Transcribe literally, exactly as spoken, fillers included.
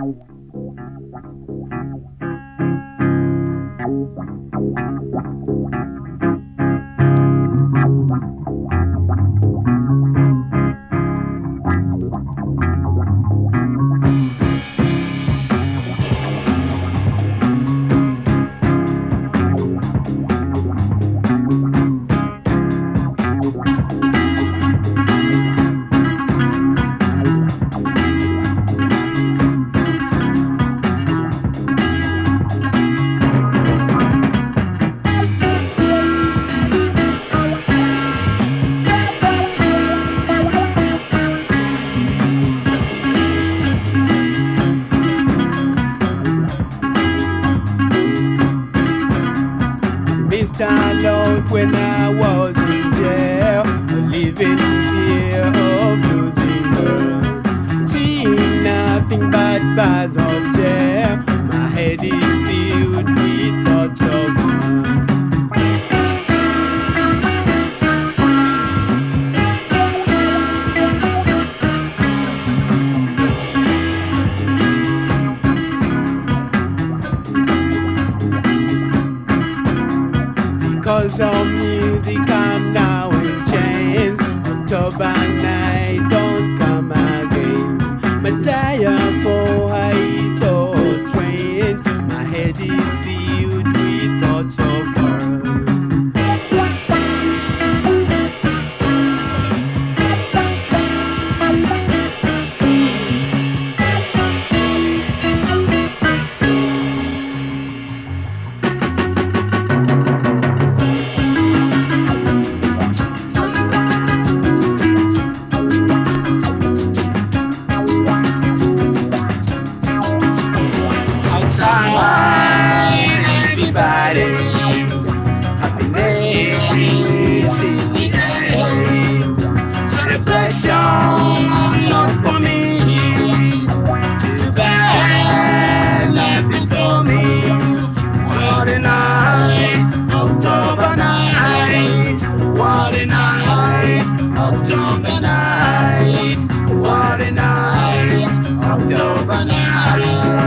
Missed out when I was in jail, living in fear of losing her. Seeing nothing but bars of jail, my head is filled with thoughts of her. Because of music I'm now in chains. October night don't come again. My desire for her is so strange. My head is filled with thoughts of her. Everybody, happiness, silly day, celebration, not for me. Too bad, nothing for me. What a night, October night. What a night, October night. What a night, October night.